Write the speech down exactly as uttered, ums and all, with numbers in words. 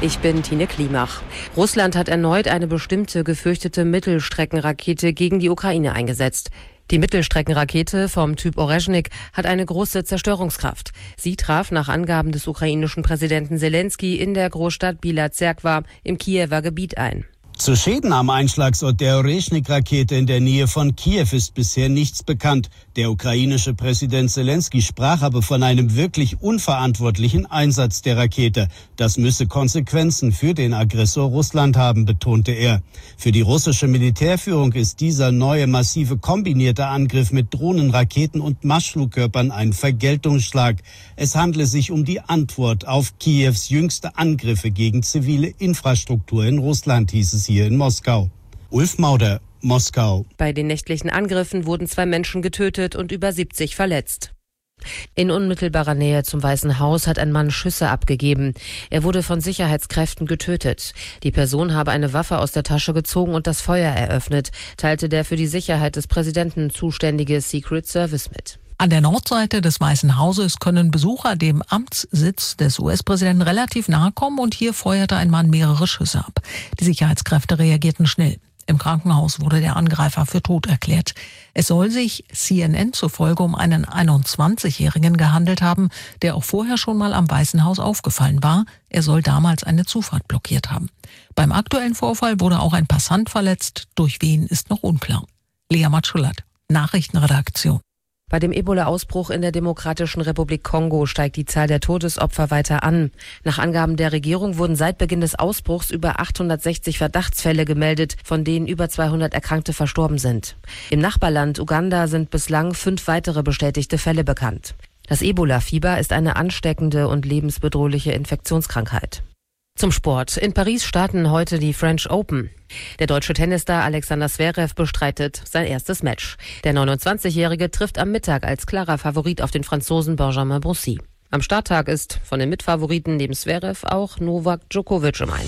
Ich bin Tine Klimach. Russland hat erneut eine bestimmte gefürchtete Mittelstreckenrakete gegen die Ukraine eingesetzt. Die Mittelstreckenrakete vom Typ Orezhnik hat eine große Zerstörungskraft. Sie traf nach Angaben des ukrainischen Präsidenten Selenskyj in der Großstadt Bila Zerkwa im Kiewer Gebiet ein. Zu Schäden am Einschlagsort der Orezhnik-Rakete in der Nähe von Kiew ist bisher nichts bekannt. Der ukrainische Präsident Selenskyj sprach aber von einem wirklich unverantwortlichen Einsatz der Rakete. Das müsse Konsequenzen für den Aggressor Russland haben, betonte er. Für die russische Militärführung ist dieser neue massive kombinierte Angriff mit Drohnen, Raketen und Marschflugkörpern ein Vergeltungsschlag. Es handle sich um die Antwort auf Kiews jüngste Angriffe gegen zivile Infrastruktur in Russland, hieß es hier in Moskau. Ulf Mauder, Moskau. Bei den nächtlichen Angriffen wurden zwei Menschen getötet und über siebzig verletzt. In unmittelbarer Nähe zum Weißen Haus hat ein Mann Schüsse abgegeben. Er wurde von Sicherheitskräften getötet. Die Person habe eine Waffe aus der Tasche gezogen und das Feuer eröffnet, teilte der für die Sicherheit des Präsidenten zuständige Secret Service mit. An der Nordseite des Weißen Hauses können Besucher dem Amtssitz des U S-Präsidenten relativ nahe kommen und hier feuerte ein Mann mehrere Schüsse ab. Die Sicherheitskräfte reagierten schnell. Im Krankenhaus wurde der Angreifer für tot erklärt. Es soll sich C N N zufolge um einen einundzwanzigjährigen gehandelt haben, der auch vorher schon mal am Weißen Haus aufgefallen war. Er soll damals eine Zufahrt blockiert haben. Beim aktuellen Vorfall wurde auch ein Passant verletzt. Durch wen ist noch unklar. Lea Matschulat, Nachrichtenredaktion. Bei dem Ebola-Ausbruch in der Demokratischen Republik Kongo steigt die Zahl der Todesopfer weiter an. Nach Angaben der Regierung wurden seit Beginn des Ausbruchs über achthundertsechzig Verdachtsfälle gemeldet, von denen über zweihundert Erkrankte verstorben sind. Im Nachbarland Uganda sind bislang fünf weitere bestätigte Fälle bekannt. Das Ebola-Fieber ist eine ansteckende und lebensbedrohliche Infektionskrankheit. Zum Sport. In Paris starten heute die French Open. Der deutsche Tennisstar Alexander Zverev bestreitet sein erstes Match. Der neunundzwanzigjährige trifft am Mittag als klarer Favorit auf den Franzosen Benjamin Bonzi. Am Starttag ist von den Mitfavoriten neben Zverev auch Novak Djokovic im Einsatz.